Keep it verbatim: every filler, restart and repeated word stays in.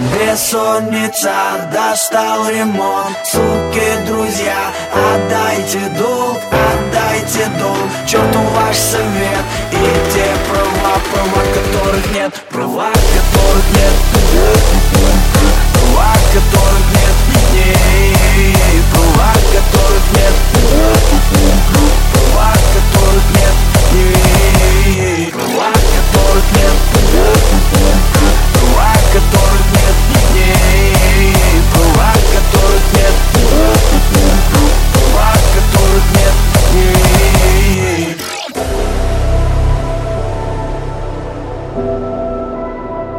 Бессонница, достал ремонт. Суки, друзья, отдайте долг, отдайте долг. Черту ваш совет и те права, права которых нет, права которых нет, права которых нет, не, права которых нет.